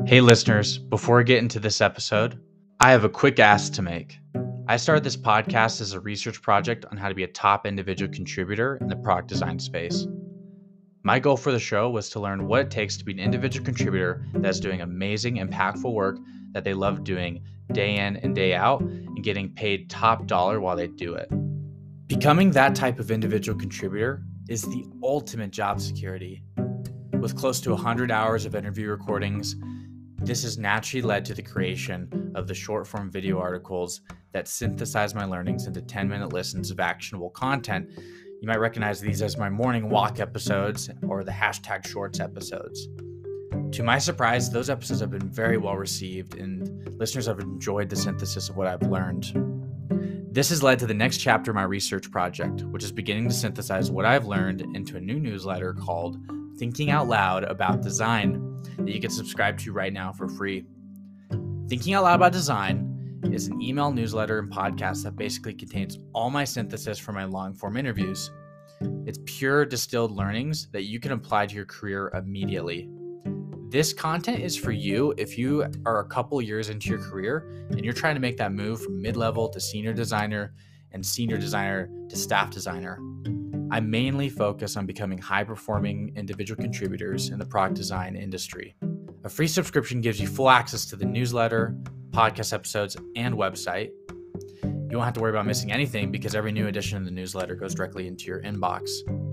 Hey listeners, before we get into this episode, I have a quick ask to make. I started this podcast as a research project on how to be a top individual contributor in the product design space. My goal for the show was to learn what it takes to be an individual contributor that's doing amazing, impactful work that they love doing day in and day out and getting paid top dollar while they do it. Becoming that type of individual contributor is the ultimate job security. With close to 100 hours of interview recordings, this has naturally led to the creation of the short-form video articles that synthesize my learnings into 10-minute listens of actionable content. You might recognize these as my morning walk episodes or the hashtag shorts episodes. To my surprise, those episodes have been very well received and listeners have enjoyed the synthesis of what I've learned. This has led to the next chapter of my research project, which is beginning to synthesize what I've learned into a new newsletter called Thinking Out Loud About Design that you can subscribe to right now for free. Thinking Out Loud About Design is an email newsletter and podcast that basically contains all my synthesis from my long-form interviews. It's pure distilled learnings that you can apply to your career immediately. This content is for you if you are a couple years into your career and you're trying to make that move from mid-level to senior designer and senior designer to staff designer. I mainly focus on becoming high-performing individual contributors in the product design industry. A free subscription gives you full access to the newsletter, podcast episodes, and website. You won't have to worry about missing anything because every new edition of the newsletter goes directly into your inbox.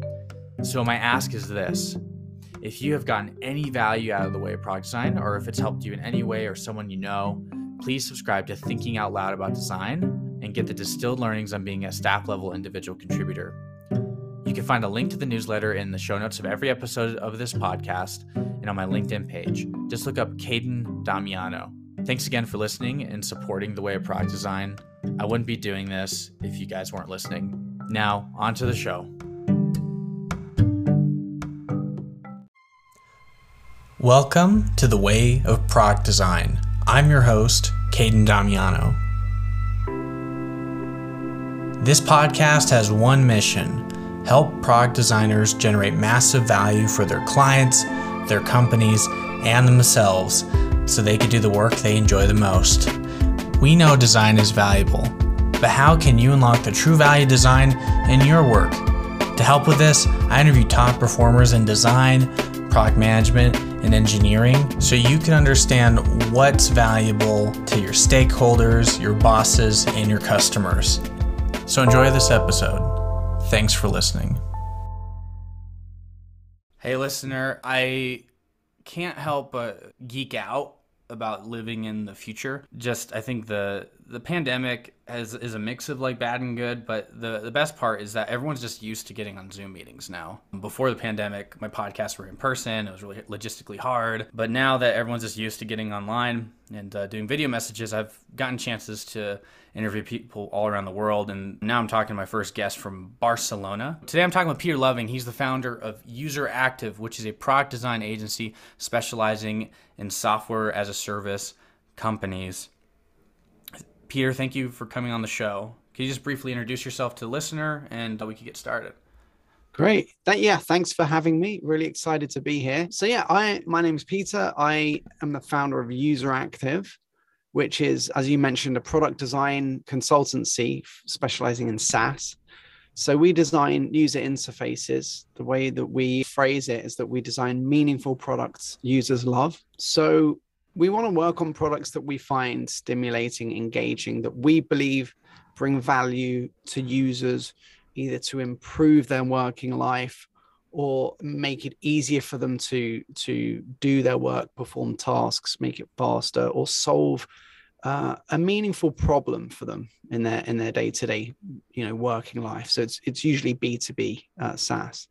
So my ask is this. If you have gotten any value out of the way of product design, or if it's helped you in any way or someone you know, please subscribe to Thinking Out Loud About Design and get the distilled learnings on being a staff-level individual contributor. You can find a link to the newsletter in the show notes of every episode of this podcast and on my LinkedIn page. Just look up Caden Damiano. Thanks again for listening and supporting the way of product design. I wouldn't be doing this if you guys weren't listening. Now, on to the show. Welcome to the Way of Product Design. I'm your host, Caden Damiano. This podcast has one mission: help product designers generate massive value for their clients, their companies, and themselves so they can do the work they enjoy the most. We know design is valuable, but how can you unlock the true value of design in your work? To help with this, I interview top performers in design, product management, and engineering so you can understand what's valuable to your stakeholders, your bosses, and your customers. So enjoy this episode. Thanks for listening. Hey listener, I can't help but geek out about living in the future. I think the pandemic is a mix of like bad and good, but the best part is that everyone's just used to getting on Zoom meetings now. Before the pandemic, my podcasts were in person. It was really logistically hard. But now that everyone's just used to getting online and doing video messages, I've gotten chances to interview people all around the world. And now I'm talking to my first guest from Barcelona. Today I'm talking with Peter Loving. He's the founder of User Active, which is a product design agency specializing in software as a service companies. Peter, thank you for coming on the show. Can you just briefly introduce yourself to the listener and we can get started? Great. Thanks for having me. Really excited to be here. So my name is Peter. I am the founder of User Active, which is, as you mentioned, a product design consultancy specializing in SaaS. So we design user interfaces. The way that we phrase it is that we design meaningful products users love. So we want to work on products that we find stimulating, engaging, that we believe bring value to users, either to improve their working life or make it easier for them to do their work, perform tasks, make it faster, or solve a meaningful problem for them in their day-to-day, working life. So it's usually B2B SaaS.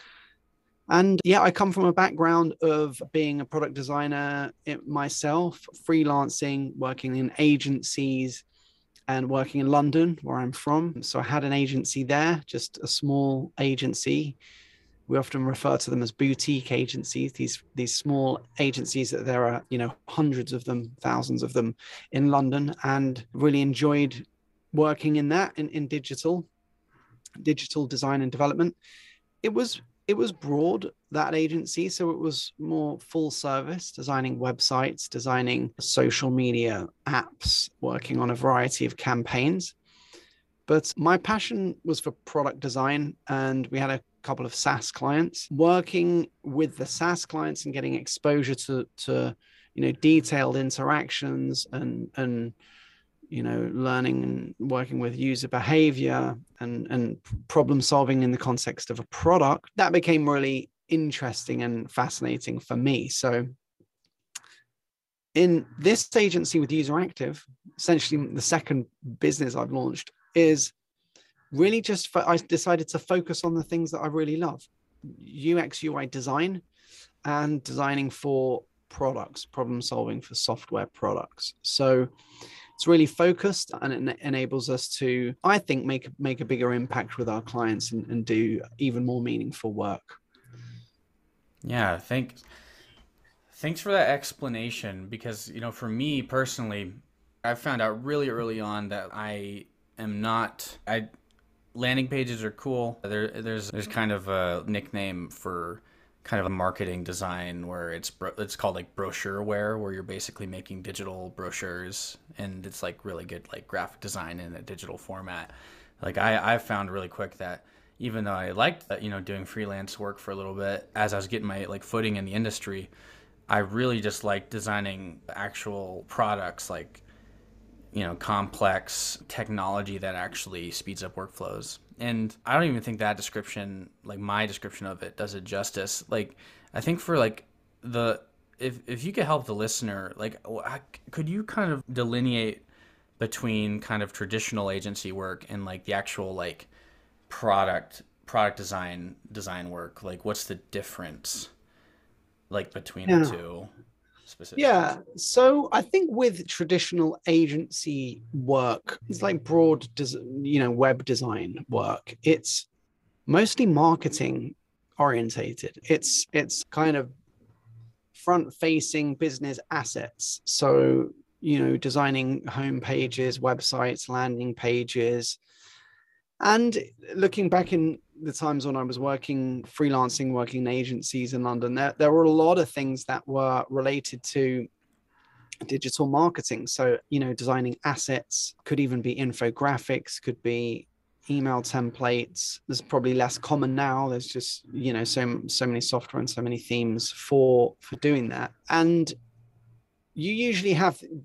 And I come from a background of being a product designer myself, freelancing, working in agencies, and working in London, where I'm from. So I had an agency there, just a small agency. We often refer to them as boutique agencies, these small agencies that there are, hundreds of them, thousands of them in London, and really enjoyed working in that, in digital design and development. It was it was broad, that agency. So it was more full service, designing websites, designing social media apps, working on a variety of campaigns. But my passion was for product design, and we had a couple of SaaS clients. Working with the SaaS clients and getting exposure to detailed interactions and learning and working with user behavior and problem solving in the context of a product, that became really interesting and fascinating for me. So in this agency with Useractive, essentially the second business I've launched, is really just I decided to focus on the things that I really love: UX, UI design, and designing for products, problem solving for software products. So it's really focused, and it enables us to, I think, make a bigger impact with our clients and do even more meaningful work. Yeah, thanks for that explanation, because for me personally, I found out really early on that I am not I landing pages are cool. There's kind of a nickname for kind of a marketing design where it's called like brochureware, where you're basically making digital brochures, and it's like really good like graphic design in a digital format. Like I found really quick that even though I liked that, doing freelance work for a little bit as I was getting my like footing in the industry, I really just like designing actual products, like complex technology that actually speeds up workflows. And I don't even think that description, like my description of it, does it justice. Like, I think for like the if you could help the listener, like, could you kind of delineate between kind of traditional agency work and like the actual like product design work? Like, what's the difference like between the Yeah. two specifically? Yeah. So I think with traditional agency work, it's like broad, web design work. It's mostly marketing orientated. It's kind of front facing business assets. So, designing home pages, websites, landing pages. And looking back in the times when I was freelancing, working in agencies in London, there were a lot of things that were related to digital marketing. So, designing assets, could even be infographics, could be email templates. There's probably less common now. There's just, so many software and so many themes for doing that. And you usually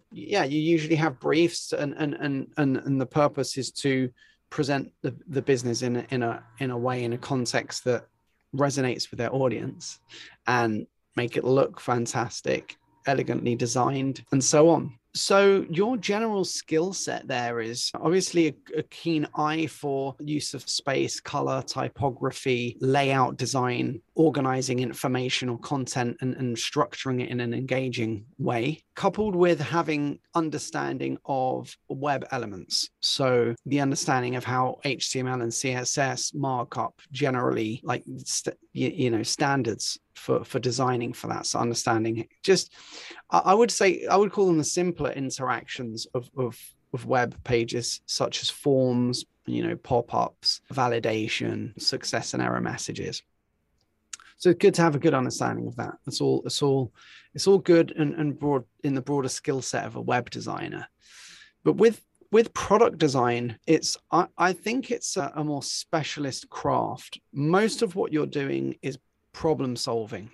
have briefs, and the purpose is to present the business in a way, in a context that resonates with their audience, and make it look fantastic, elegantly designed, and so on. So your general skill set there is obviously a keen eye for use of space, color, typography, layout design, organizing information or content, and structuring it in an engaging way, coupled with having understanding of web elements. So the understanding of how HTML and CSS markup generally, like, standards for designing for that. So understanding just, I would call them the simpler interactions of web pages, such as forms, pop-ups, validation, success and error messages. So it's good to have a good understanding of that. It's all good and broad in the broader skill set of a web designer. But with product design, I think it's a more specialist craft. Most of what you're doing is problem solving,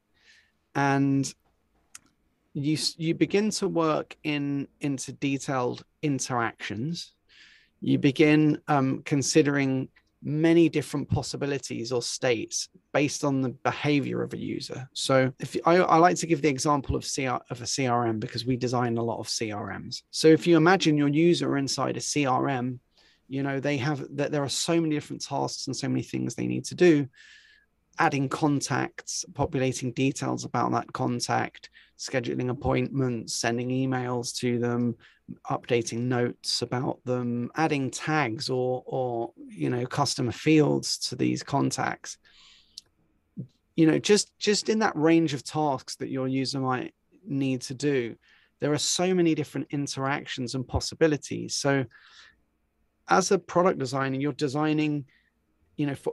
and you begin to work into detailed interactions. You begin considering many different possibilities or states based on the behavior of a user. So I like to give the example of a CRM, because we design a lot of CRMs. So if you imagine your user inside a CRM, there are so many different tasks and so many things they need to do: adding contacts, populating details about that contact, scheduling appointments, sending emails to them, updating notes about them, adding tags or customer fields to these contacts. Just in that range of tasks that your user might need to do, there are so many different interactions and possibilities. So as a product designer, you're designing,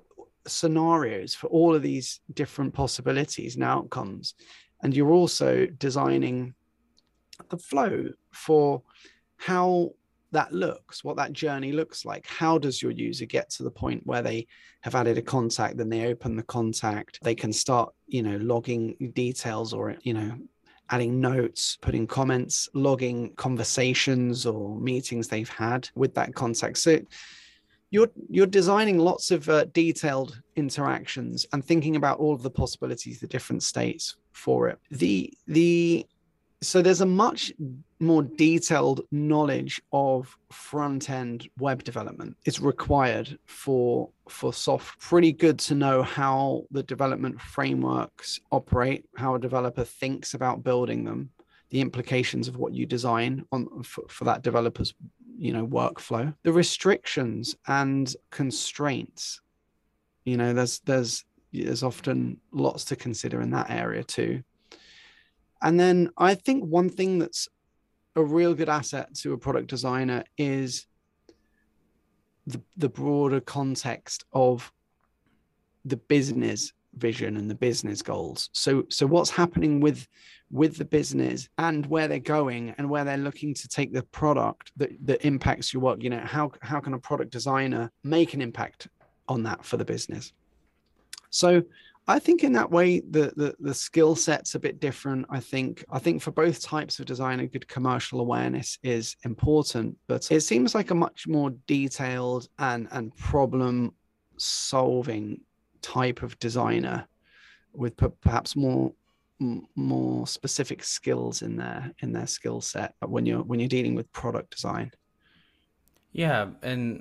scenarios for all of these different possibilities and outcomes. And you're also designing the flow for how that looks, what that journey looks like. How does your user get to the point where they have added a contact, then they open the contact, they can start, logging details or, adding notes, putting comments, logging conversations or meetings they've had with that contact. So you're designing lots of detailed interactions and thinking about all of the possibilities, the different states for it. So there's a much more detailed knowledge of front-end web development. It's required for software. Pretty good to know how the development frameworks operate, how a developer thinks about building them, the implications of what you design for that developer's workflow, the restrictions and constraints. There's often lots to consider in that area too. And then I think one thing that's a real good asset to a product designer is the broader context of the business vision and the business goals. So what's happening with the business and where they're going and where they're looking to take the product that impacts your work. How can a product designer make an impact on that for the business? So I think in that way, the skill set's a bit different. I think for both types of design, a good commercial awareness is important, but it seems like a much more detailed and problem solving type of designer with perhaps more specific skills in their skill set when you're dealing with product design. Yeah, and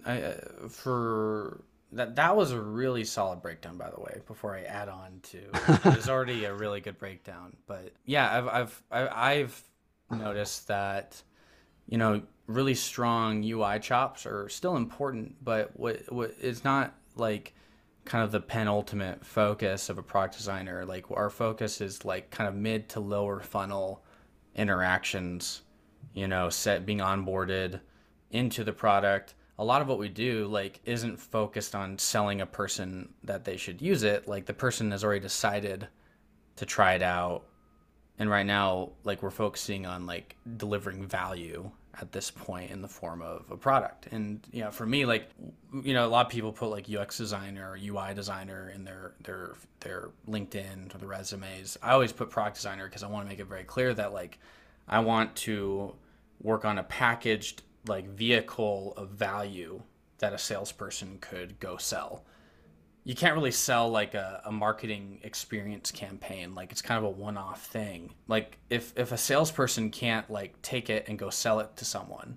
that was a really solid breakdown, by the way, before I add on to it was already a really good breakdown. But yeah, I've noticed that, really strong UI chops are still important, but what it's not like kind of the penultimate focus of a product designer. Like our focus is like kind of mid to lower funnel interactions, being onboarded into the product. A lot of what we do like isn't focused on selling a person that they should use it. Like the person has already decided to try it out. And right now, like we're focusing on like delivering value at this point in the form of a product. And for me, like, a lot of people put like UX designer or UI designer in their LinkedIn or the resumes. I always put product designer because I want to make it very clear that like I want to work on a packaged like vehicle of value that a salesperson could go sell. You can't really sell like a marketing experience campaign. Like it's kind of a one-off thing. Like if a salesperson can't like take it and go sell it to someone,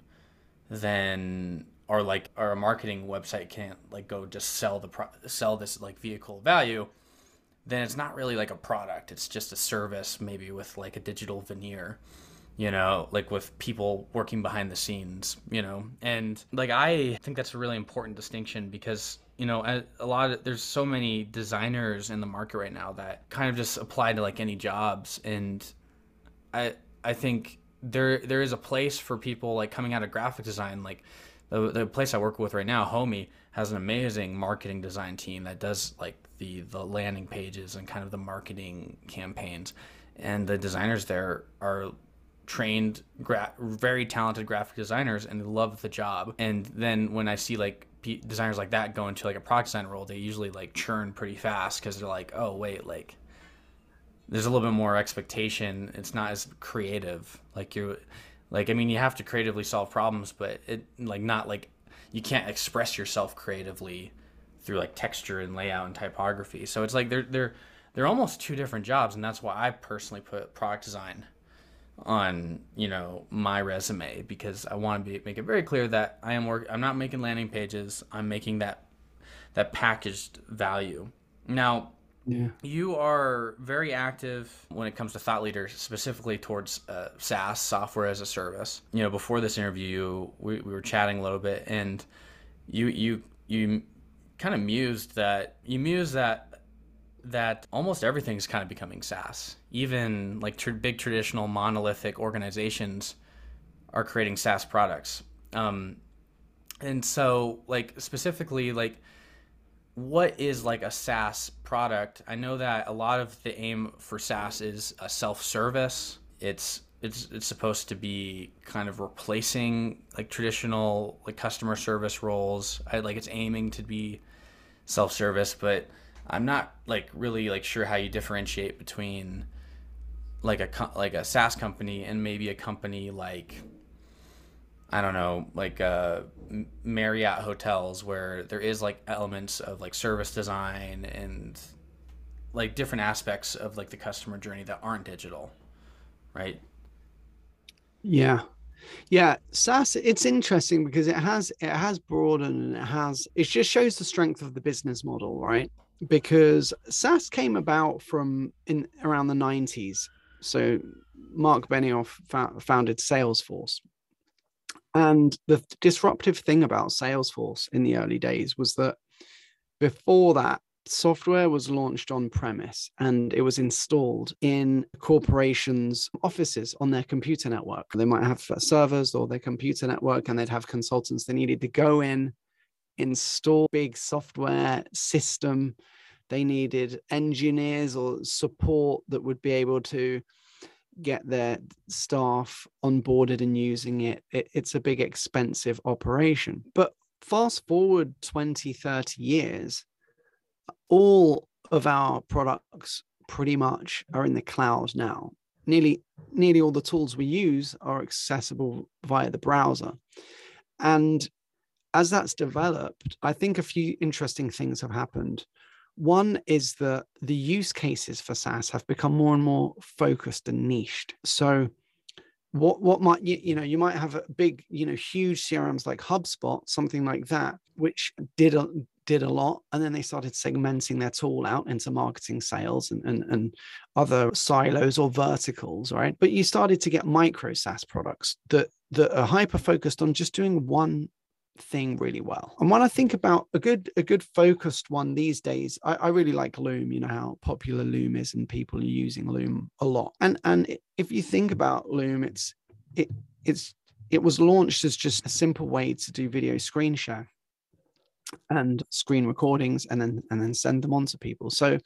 then or a marketing website can't like go just sell this like vehicle of value, then it's not really like a product. It's just a service, maybe with like a digital veneer, like with people working behind the scenes, and like I think that's a really important distinction because there's so many designers in the market right now that kind of just apply to like any jobs, and I think there is a place for people like coming out of graphic design. Like the place I work with right now, Homey, has an amazing marketing design team that does like the landing pages and kind of the marketing campaigns, and the designers there are trained, very talented graphic designers, and they love the job. And then when I see like designers like that go into like a product design role, they usually like churn pretty fast because they're like, oh wait, like there's a little bit more expectation. It's not as creative. Like you have to creatively solve problems, but it like not like you can't express yourself creatively through like texture and layout and typography. So it's like they're almost two different jobs, and that's why I personally put product design on my resume, because I want to make it very clear that I'm not making landing pages. I'm making that packaged value. Now, you are very active when it comes to thought leaders, specifically towards SaaS, software as a service. Before this interview, we were chatting a little bit, and you kind of mused that almost everything's kind of becoming SaaS. Even like big traditional monolithic organizations are creating SaaS products. And so like specifically, like what is like a SaaS product? I know that a lot of the aim for SaaS is a self-service. It's supposed to be kind of replacing like traditional like customer service roles. It's aiming to be self-service, but I'm not like really like sure how you differentiate between like a SaaS company and maybe a company like, I don't know, like Marriott hotels, where there is like elements of like service design and like different aspects of like the customer journey that aren't digital, right? Yeah. Yeah, SaaS, it's interesting because it has broadened and it just shows the strength of the business model, right? Because SaaS came about from in around the 90s. So Mark Benioff founded Salesforce. And the disruptive thing about Salesforce in the early days was that before that, software was launched on premise and it was installed in corporations' offices on their computer network. They might have servers or their computer network, and they'd have consultants. They needed to go in, install big software system. They needed engineers or support that would be able to get their staff onboarded and using it's a big, expensive operation. But fast forward 20, 30 years, all of our products pretty much are in the cloud now. Nearly all the tools we use are accessible via the browser. And as that's developed, I think a few interesting things have happened. One is that the use cases for SaaS have become more and more focused and niched. So what might you might have a big, huge CRMs like HubSpot, something like that, which did a lot, and then they started segmenting their tool out into marketing, sales, and other silos or verticals, right? But you started to get micro SaaS products that are hyper focused on just doing one thing really well. And when I think about a good focused one these days, I really like Loom. You know how popular Loom is, and people are using Loom a lot. And if you think about Loom, it was launched as just a simple way to do video screen share and screen recordings, and then send them on to people. So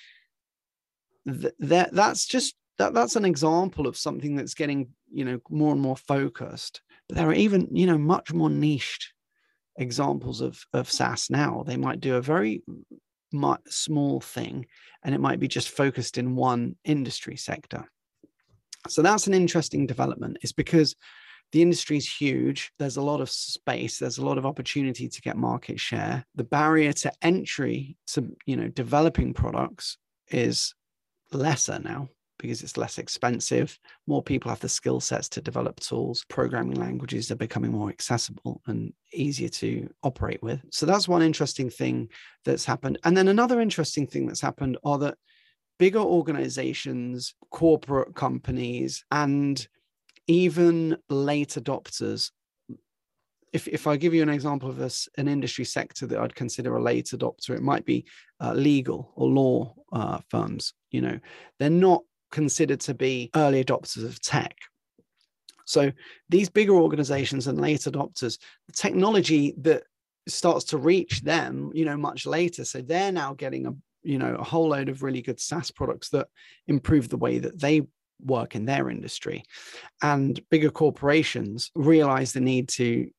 that's an example of something that's getting more and more focused. But there are even much more niched examples of SaaS now. They might do a very small thing, and it might be just focused in one industry sector. So that's an interesting development. It's because the industry is huge. There's a lot of space. There's a lot of opportunity to get market share. The barrier to entry to developing products is lesser now because it's less expensive. More people have the skill sets to develop tools. Programming languages are becoming more accessible and easier to operate with. So that's one interesting thing that's happened. And then another interesting thing that's happened are that bigger organizations, corporate companies, and even late adopters. If I give you an example of an industry sector that I'd consider a late adopter, it might be legal or law firms. They're not considered to be early adopters of tech. So these bigger organizations and late adopters, the technology that starts to reach them, much later. So they're now getting a whole load of really good SaaS products that improve the way that they work in their industry. And bigger corporations realize the need to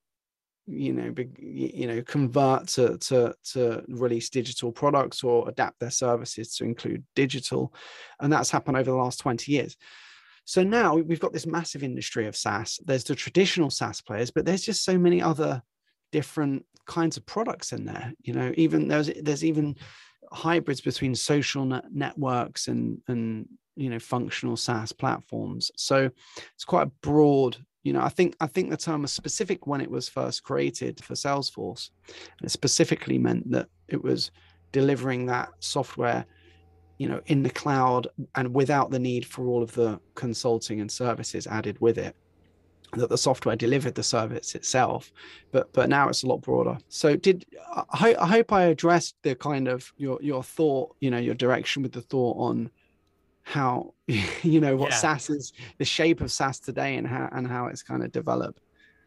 convert to release digital products or adapt their services to include digital. And that's happened over the last 20 years. So now we've got this massive industry of SaaS. There's the traditional SaaS players, but there's just so many other different kinds of products in there. Even there's even hybrids between social networks and functional SaaS platforms. So it's quite a broad. I think the term was specific when it was first created for Salesforce. And it specifically meant that it was delivering that software, in the cloud and without the need for all of the consulting and services added with it. That the software delivered the service itself, but now it's a lot broader. So I hope I addressed the kind of your thought, your direction with the thought on how what SaaS is, the shape of SaaS today, and how it's kind of developed.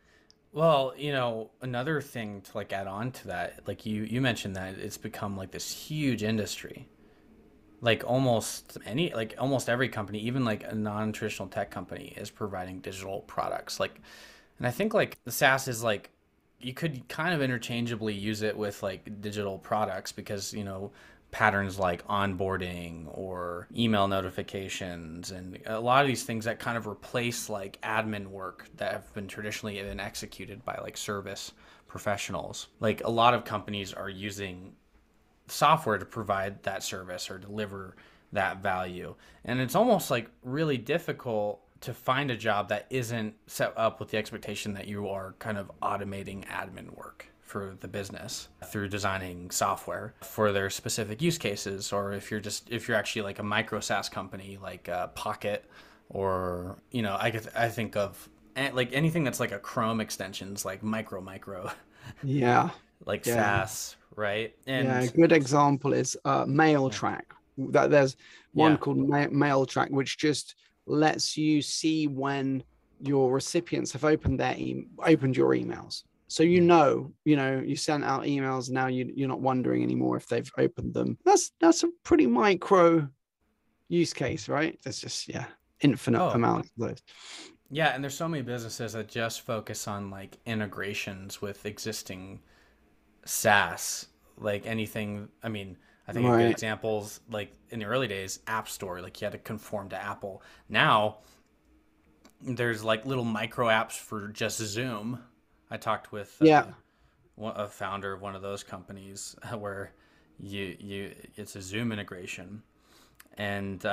Well, another thing to like add on to that, like you mentioned that it's become like this huge industry. Like almost every company, even like a non-traditional tech company, is providing digital products. Like, and I think like the SaaS is like you could kind of interchangeably use it with like digital products because, patterns like onboarding or email notifications and a lot of these things that kind of replace like admin work that have been traditionally been executed by like service professionals. Like a lot of companies are using software to provide that service or deliver that value. And it's almost like really difficult to find a job that isn't set up with the expectation that you are kind of automating admin work for the business through designing software for their specific use cases, or if you're actually like a micro SaaS company like Pocket, or I think of like anything that's like a Chrome extensions like micro Yeah. like Yeah. SaaS, right? Yeah, a And good example is yeah. MailTrack. There's one Yeah. called MailTrack, which just lets you see when your recipients have opened opened your emails. So Mm. you sent out emails. Now you're not wondering anymore if they've opened them. That's a pretty micro use case, right? There's just infinite Oh, amounts of those. yeah, and there's so many businesses that just focus on like integrations with existing SaaS, like anything. I mean, I think a good Right. example is like in the early days, App Store, like you had to conform to Apple. Now there's like little micro apps for just Zoom. I talked with Yeah. a founder of one of those companies where you it's a Zoom integration, and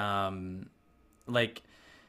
like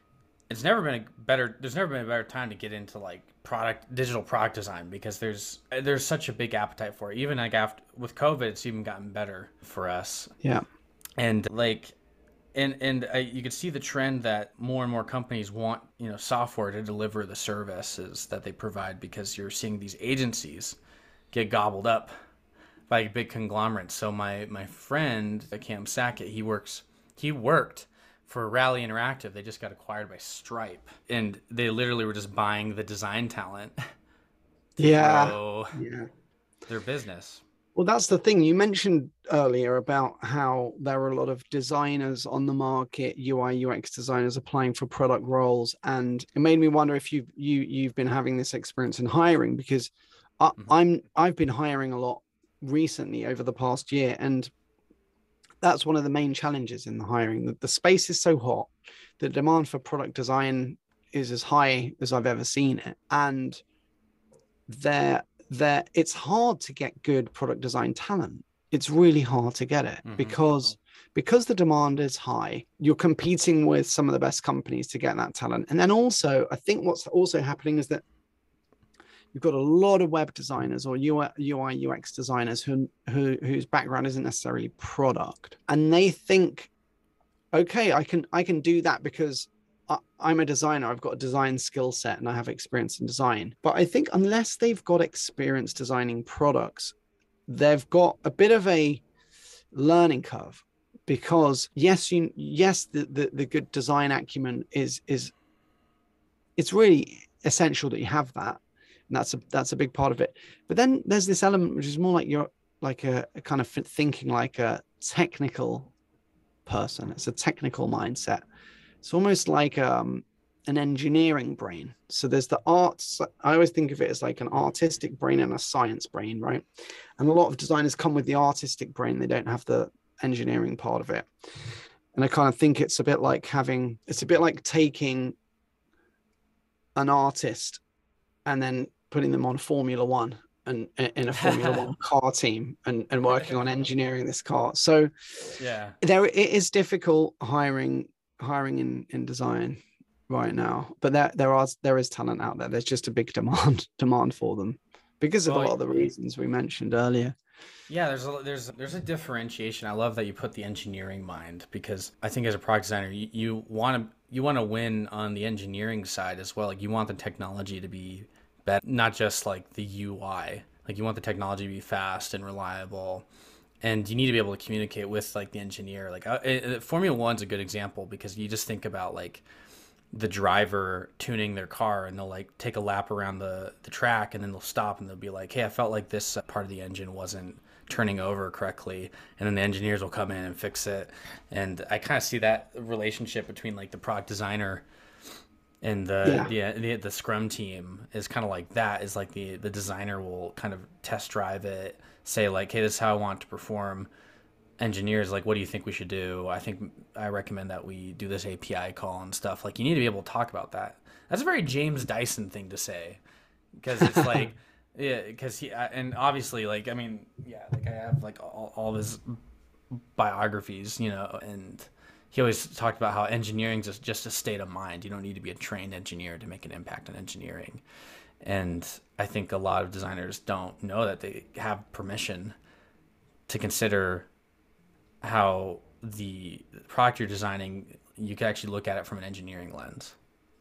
there's never been a better time to get into like digital product design because there's such a big appetite for it. Even like after with COVID, it's even gotten better for us. Yeah. And like you could see the trend that more and more companies want software to deliver the services that they provide, because you're seeing these agencies get gobbled up by big conglomerates. So my friend Cam Sackett, he worked for Rally Interactive. They just got acquired by Stripe, and they literally were just buying the design talent to Yeah. grow Yeah. their business. Well, that's the thing you mentioned earlier about how there are a lot of designers on the market, UI UX designers applying for product roles, and it made me wonder if you've been having this experience in hiring, because Mm-hmm. I've been hiring a lot recently over the past year, and that's one of the main challenges in the hiring. The space is so hot, the demand for product design is as high as I've ever seen it, and there it's hard to get good product design talent. It's really hard to get it Mm-hmm. because the demand is high. You're competing with some of the best companies to get that talent. And then also, I think what's also happening is that you've got a lot of web designers or UI UX designers whose background isn't necessarily product, and they think, okay, I can do that because I'm a designer. I've got a design skill set and I have experience in design. But I think unless they've got experience designing products, they've got a bit of a learning curve, because the good design acumen is it's really essential that you have that, and that's a big part of it. But then there's this element which is more like you're like a kind of thinking like a technical person. It's a technical mindset. It's almost like an engineering brain. So there's the arts. I always think of it as like an artistic brain and a science brain, right? And a lot of designers come with the artistic brain. They don't have the engineering part of it. And I kind of think it's a bit like taking an artist and then putting them on Formula One and in a Formula One car team and working on engineering this car. So Yeah. it is difficult hiring in design right now, but there is talent out there. There's just a big demand for them because of a Well, lot of the reasons we mentioned earlier. yeah, there's a differentiation. I love that you put the engineering mind, because I think as a product designer, you want to win on the engineering side as well. Like you want the technology to be better, not just like the UI. Like you want the technology to be fast and reliable, and you need to be able to communicate with like the engineer. Like Formula One's a good example, because you just think about like the driver tuning their car, and they'll like take a lap around the track, and then they'll stop and they'll be like, hey, I felt like this part of the engine wasn't turning over correctly, and then the engineers will come in and fix it. And I kind of see that relationship between like the product designer and Yeah. the scrum team is kind of like that. Is like the designer will kind of test drive it, say like, hey, this is how I want it to perform. Engineers like, what do you think we should do? I recommend that we do this API call and stuff. Like, you need to be able to talk about that. That's a very James Dyson thing to say, because it's like, yeah, because he and obviously, like, I mean, yeah, like I have like all of his biographies, and he always talked about how engineering is just a state of mind. You don't need to be a trained engineer to make an impact on engineering. And I think a lot of designers don't know that they have permission to consider how the product you're designing, you can actually look at it from an engineering lens.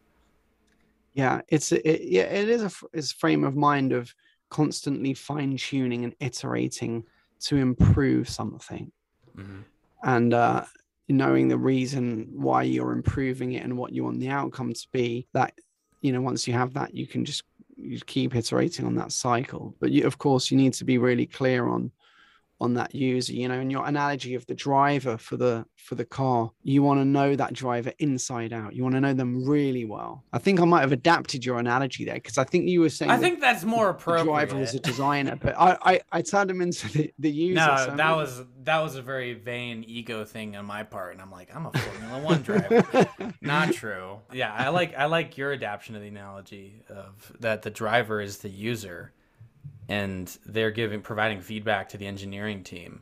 Yeah, it is it's a frame of mind of constantly fine tuning and iterating to improve something, Mm-hmm. and knowing the reason why you're improving it and what you want the outcome to be. That once you have that, you keep iterating on that cycle. But of course, you need to be really clear on that user, in your analogy of the driver for the car. You want to know that driver inside out. You want to know them really well. I think I might have adapted your analogy there, because I think you were I saying think that's more the driver was a appropriate. designer, but I turned him into the user. No, So that was a very vain ego thing on my part, and I'm like, I'm a Formula One driver. Not true. Yeah, I like your adaptation of the analogy of that the driver is the user, and they're providing feedback to the engineering team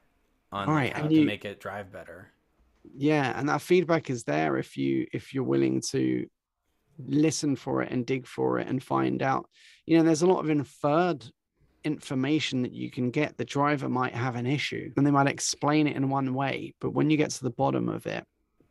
on all like right, how and to make it drive better. yeah, and that feedback is there if you're willing to listen for it and dig for it and find out. There's a lot of inferred information that you can get. The driver might have an issue and they might explain it in one way, but when you get to the bottom of it,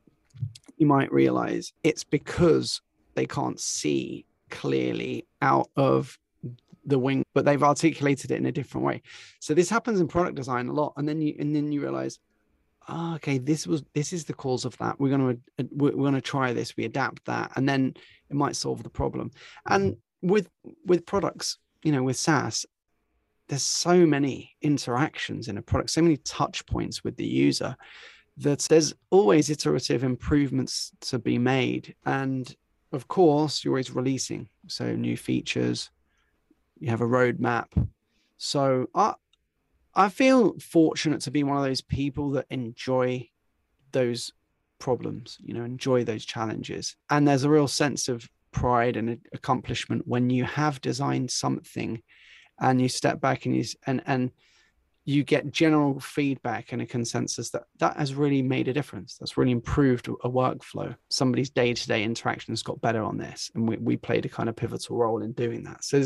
you might realize it's because they can't see clearly out of the wing, but they've articulated it in a different way. So this happens in product design a lot, and then you realize, oh, okay, this is the cause of that. We're gonna try this. We adapt that, and then it might solve the problem. And with products, with SaaS, there's so many interactions in a product, so many touch points with the user, that there's always iterative improvements to be made. And of course, you're always releasing, so new features. You have a roadmap. So I feel fortunate to be one of those people that enjoy those problems, enjoy those challenges. And there's a real sense of pride and accomplishment when you have designed something and you step back and you get general feedback and a consensus that has really made a difference. That's really improved a workflow. Somebody's day-to-day interaction has got better on this. And we played a kind of pivotal role in doing that. So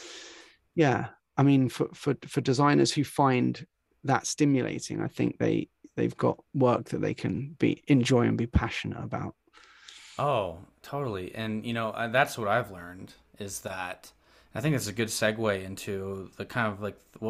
yeah, I mean, for designers who find that stimulating, I think they've got work that they can enjoy and be passionate about. Oh, totally. And that's what I've learned is that I think it's a good segue into the kind of like what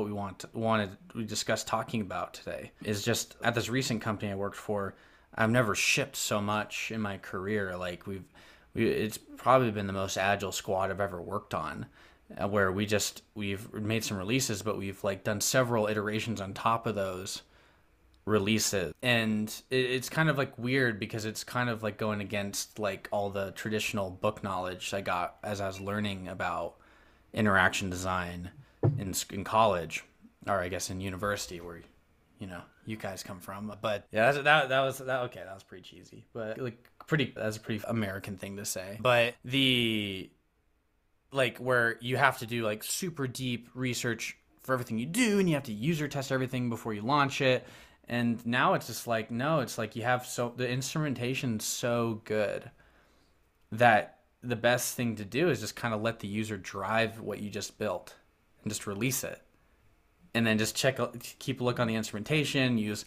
we discussed talking about today is just at this recent company I worked for, I've never shipped so much in my career. Like it's probably been the most agile squad I've ever worked on, where we've made some releases, but we've like done several iterations on top of those releases. And it's kind of like weird because it's kind of like going against like all the traditional book knowledge I got as I was learning about interaction design in college, or I guess in university, where you guys come from. But yeah, that was okay. That was pretty cheesy, but that's a pretty American thing to say. But the like where you have to do like super deep research for everything you do, and you have to user test everything before you launch it. And now it's just like, no, it's like you have the instrumentation's so good that the best thing to do is just kind of let the user drive what you just built and just release it. And then just keep a look on the instrumentation, use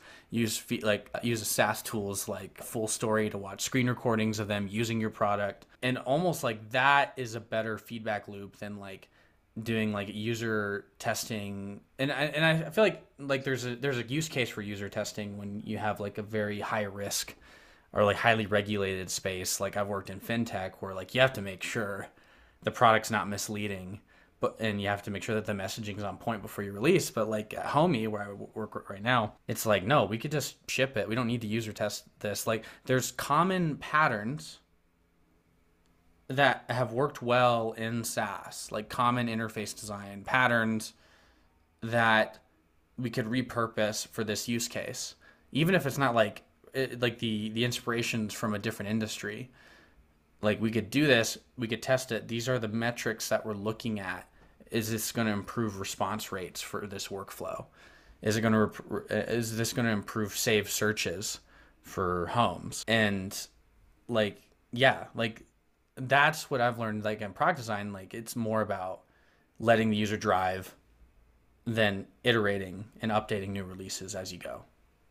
SaaS tools like Full Story to watch screen recordings of them using your product. And almost like that is a better feedback loop than like doing like user testing. And I feel like there's a use case for user testing when you have like a very high risk or like highly regulated space, like I've worked in fintech where like you have to make sure the product's not misleading, and you have to make sure that the messaging is on point before you release. But like at Homey, where I work right now, it's like, no, we could just ship it. We don't need to user test this. Like there's common patterns that have worked well in SaaS, like common interface design patterns that we could repurpose for this use case, even if it's not like the inspirations from a different industry. Like we could do this, we could test it. These are the metrics that we're looking at. Is this going to improve response rates for this workflow? Is this going to improve saved searches for homes? And like, yeah, like that's what I've learned. Like in product design, like it's more about letting the user drive than iterating and updating new releases as you go.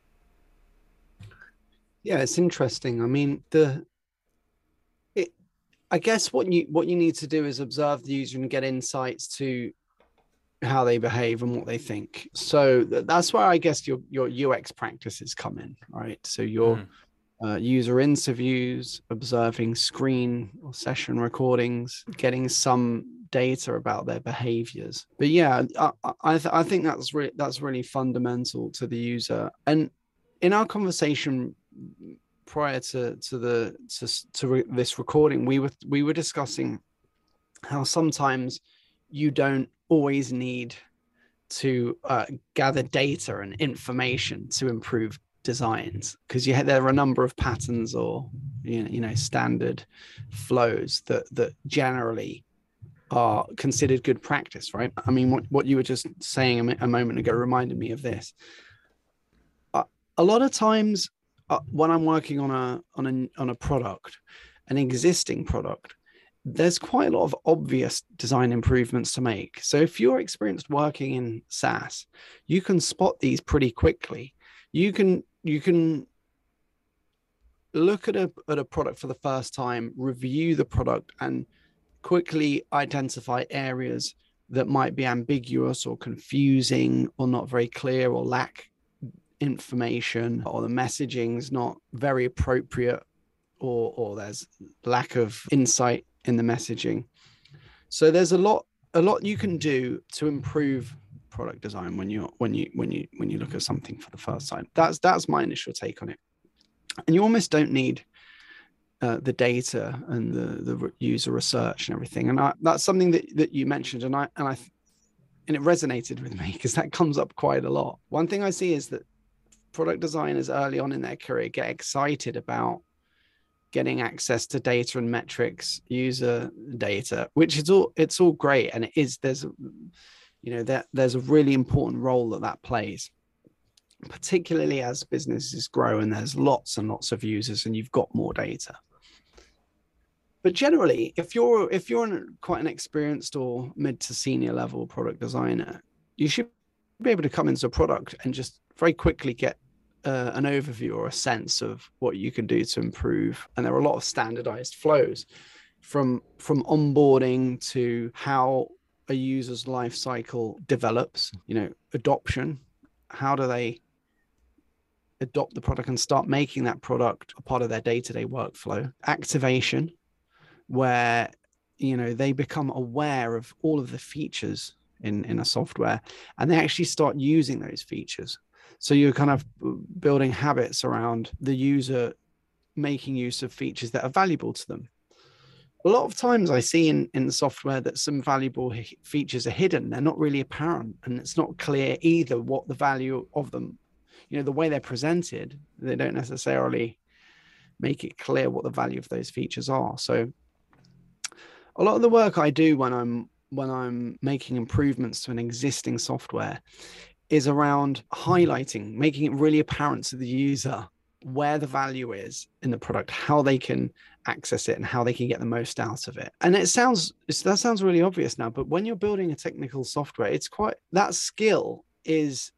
Yeah, it's interesting. I mean, I guess what you need to do is observe the user and get insights to how they behave and what they think. So that's where I guess your UX practices come in, right? So your user interviews, observing screen or session recordings, getting some data about their behaviors. But yeah, I think that's really fundamental to the user. And in our conversation prior to this recording, we were discussing how sometimes you don't always need to gather data and information to improve designs, because there are a number of patterns or standard flows that generally are considered good practice, right? I mean, what you were just saying a moment ago reminded me of this. A lot of times when I'm working on a product, an existing product, there's quite a lot of obvious design improvements to make. So if you're experienced working in SaaS, you can spot these pretty quickly. You can look at a product for the first time, review the product, and quickly identify areas that might be ambiguous or confusing or not very clear or lack information, or the messaging's not very appropriate, or there's lack of insight in the messaging. So there's a lot you can do to improve product design when you look at something for the first time. That's my initial take on it. And you almost don't need the data and the user research and everything. And that's something that you mentioned, and it resonated with me because that comes up quite a lot. One thing I see is that product designers early on in their career get excited about getting access to data and metrics, user data, which it's all great, and there's a really important role that plays, particularly as businesses grow and there's lots and lots of users and you've got more data. But generally, if you're quite an experienced or mid to senior level product designer, you should be able to come into a product and just very quickly get an overview or a sense of what you can do to improve. And there are a lot of standardized flows from onboarding to how a user's life cycle develops, adoption. How do they adopt the product and start making that product a part of their day-to-day workflow? Activation, where they become aware of all of the features in a software and they actually start using those features. So you're kind of building habits around the user making use of features that are valuable to them. A lot of times I see in software that some valuable features are hidden. They're not really apparent, and it's not clear either what the value of them, the way they're presented, they don't necessarily make it clear what the value of those features are. So a lot of the work I do when I'm making improvements to an existing software is around highlighting, making it really apparent to the user where the value is in the product, how they can access it and how they can get the most out of it. And that sounds really obvious now, but when you're building a technical software, that skill is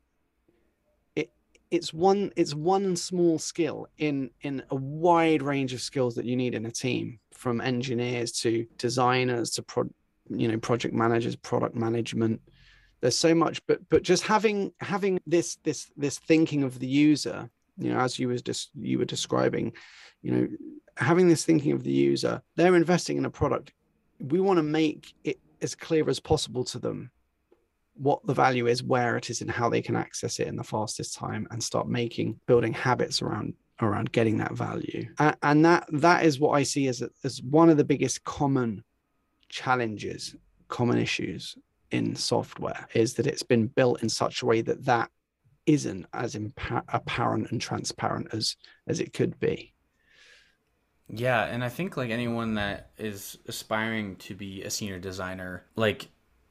it's one small skill in a wide range of skills that you need in a team, from engineers to designers to project managers, product management. There's so much, but just having this thinking of the user as you were describing, having this thinking of the user, they're investing in a product. We want to make it as clear as possible to them what the value is, where it is, and how they can access it in the fastest time, and start building habits around getting that value. And that is what I see as one of the biggest common challenges, common issues in software, is that it's been built in such a way that isn't as apparent and transparent as it could be. Yeah, and I think like anyone that is aspiring to be a senior designer, like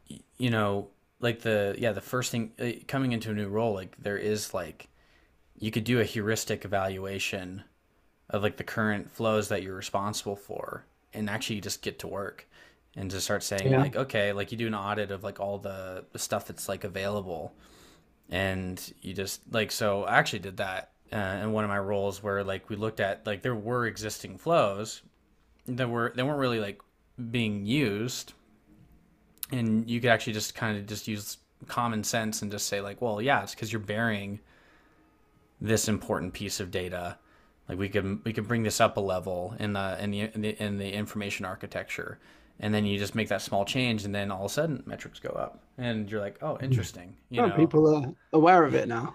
like the first thing coming into a new role, like there is like you could do a heuristic evaluation of like the current flows that you're responsible for, and actually just get to work and just start saying like, okay, like you do an audit of like all the stuff that's like available, and you just like, so I actually did that in one of my roles where like we looked at like there were existing flows that weren't really like being used, and you could actually just kind of just use common sense and just say like, well, yeah, it's because you're bearing this important piece of data. Like we could bring this up a level in the information architecture, and then you just make that small change, and then all of a sudden metrics go up, and you're like, oh, interesting. People are aware of it now.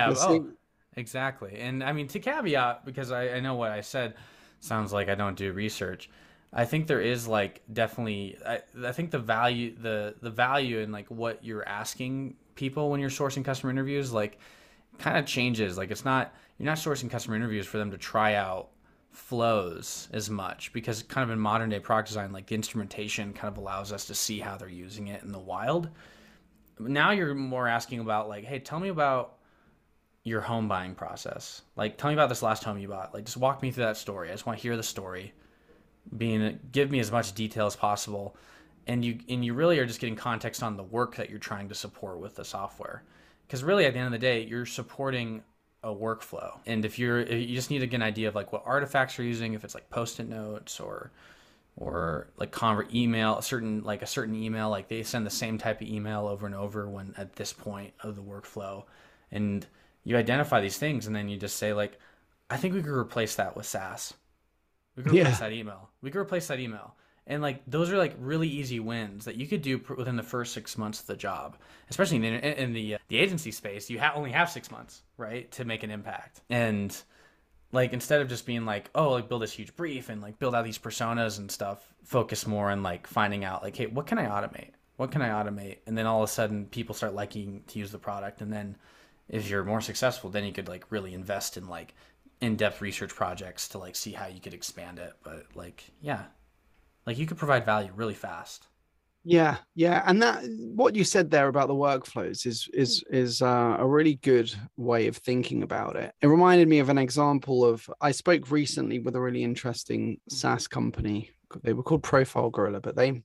Exactly. And I mean, to caveat, because I know what I said sounds like I don't do research. I think there is like definitely, I think the value in like what you're asking people when you're sourcing customer interviews, like kind of changes. Like you're not sourcing customer interviews for them to try out flows as much, because kind of in modern day product design, like the instrumentation kind of allows us to see how they're using it in the wild. Now you're more asking about like, hey, tell me about your home buying process. Like, tell me about this last home you bought. Like, just walk me through that story. I just want to hear the story. Give me as much detail as possible. And you really are just getting context on the work that you're trying to support with the software. Because really, at the end of the day, you're supporting a workflow. And if you just need to get an idea of like what artifacts you're using, if it's like Post-it notes or like email, a certain email, like they send the same type of email over and over when at this point of the workflow. And you identify these things, and then you just say like, I think we could replace that with SAS. We could replace that email. We could replace that email. And like, those are like really easy wins that you could do within the first 6 months of the job, especially in the agency space. You only have 6 months, right, to make an impact. And like, instead of just being like, oh, like build this huge brief and like build out these personas and stuff, focus more on like finding out like, hey, what can I automate? What can I automate? And then all of a sudden people start liking to use the product. And then if you're more successful, then you could like really invest in like in-depth research projects to like see how you could expand it. But like, yeah, like you could provide value really fast. Yeah. And that, what you said there about the workflows is a really good way of thinking about it. It reminded me of an example of, I spoke recently with a really interesting SaaS company. They were called Profile Gorilla, but they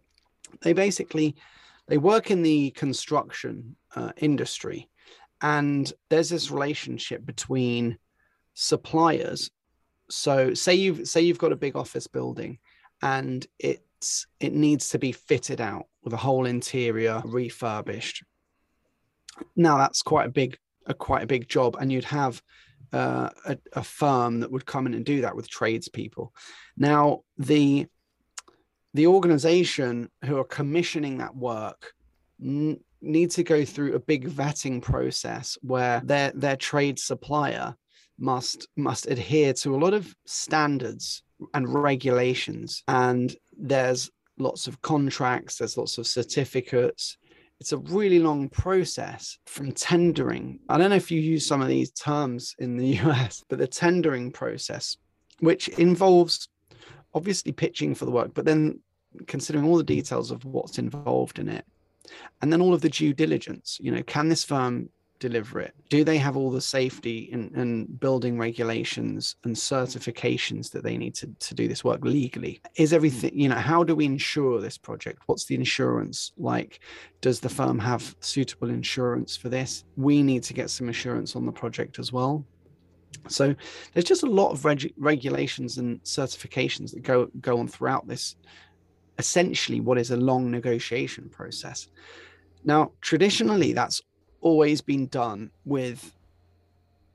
work in the construction industry. And there's this relationship between suppliers. So say you've got a big office building, and it needs to be fitted out with a whole interior refurbished. Now that's quite a big job, and you'd have a firm that would come in and do that with tradespeople. Now the organization who are commissioning that work need to go through a big vetting process where their trade supplier must adhere to a lot of standards and regulations, and there's lots of contracts, there's lots of certificates. It's a really long process from tendering. I don't know if you use some of these terms in the US, but the tendering process, which involves obviously pitching for the work, but then considering all the details of what's involved in it. And then all of the due diligence, can this firm deliver it? Do they have all the safety and building regulations and certifications that they need to do this work legally? Is everything, how do we insure this project? What's the insurance like? Does the firm have suitable insurance for this? We need to get some insurance on the project as well. So there's just a lot of regulations and certifications that go on throughout this, essentially what is a long negotiation process. Now, traditionally, that's always been done with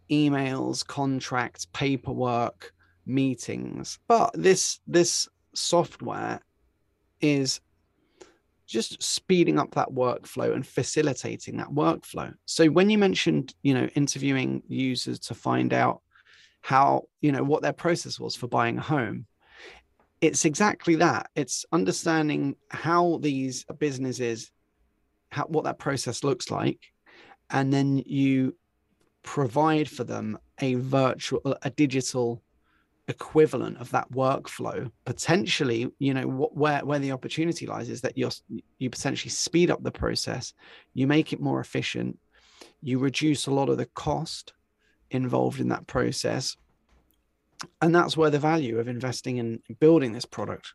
emails, contracts, paperwork, meetings. But this software is just speeding up that workflow and facilitating that workflow. So when you mentioned, interviewing users to find out how, what their process was for buying a home, it's exactly that. It's understanding how these businesses, what that process looks like, and then you provide for them a digital equivalent of that workflow. Potentially, where the opportunity lies is that you potentially speed up the process, you make it more efficient, you reduce a lot of the cost involved in that process, and that's where the value of investing in building this product,